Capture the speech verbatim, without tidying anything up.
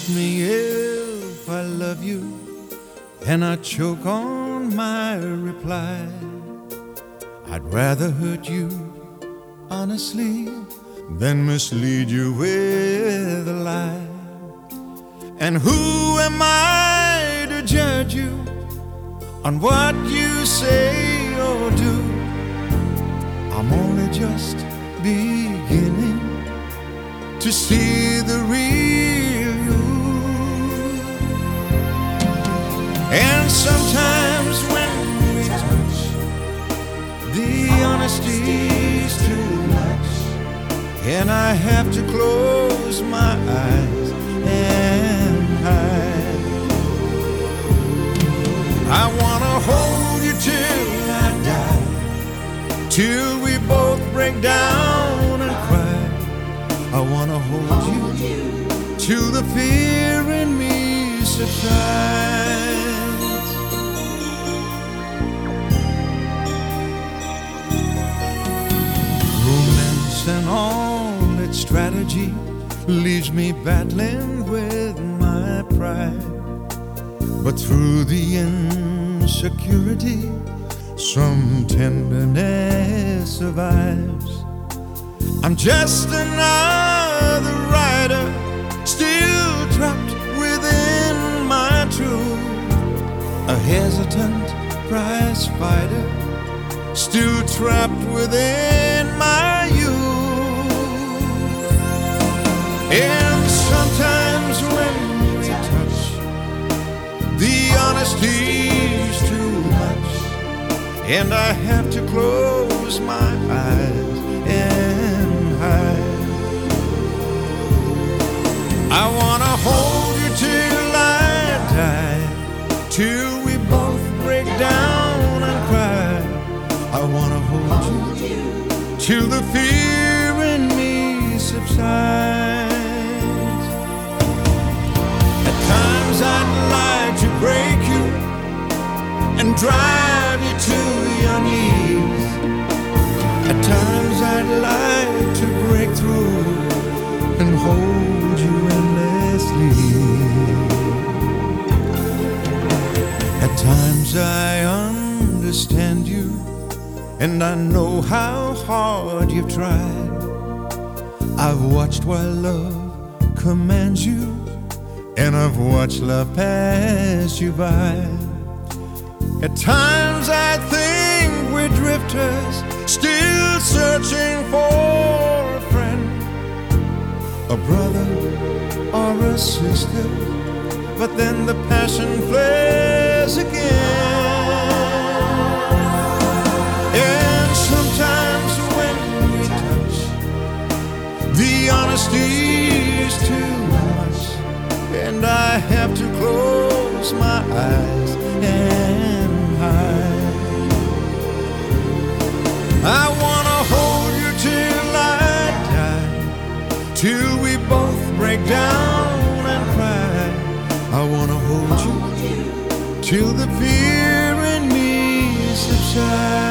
ask me if I love you, and I choke on my reply. I'd rather hurt you honestly than mislead you with a lie. And who am I to judge you on what you say or do? I'm only just beginning to see the real you. And sometimes when we touch, the honesty's too much, and I have to close my eyes and hide. I wanna hold you till I die, till we both break down and cry. I wanna hold you till the fear in me subsides. Romance and all its strategy leaves me battling with my pride. But through the insecurity, some tenderness survives. I'm just another rider, still trapped within my truth. A hesitant prize fighter, still trapped within my youth. And sometimes when we touch, the honesty's too much, and I have to close my eyes and hide. I wanna hold you till I die, till we both break down and cry. I wanna hold you till the fear in me subsides. At times I'd like to break you and drive you to your knees. At times I'd like to break through and hold you endlessly. At times I understand you, and I know how hard you've tried. I've watched while love commands you, and I've watched love pass you by. At times I think we're drifters, still searching for a friend, a brother or a sister, but then the passion flares again. And sometimes when we touch, the honesty's too much, and I have to close my eyes and hide. I wanna hold you till I die, till we both break down and cry. I wanna hold you till the fear in me subsides.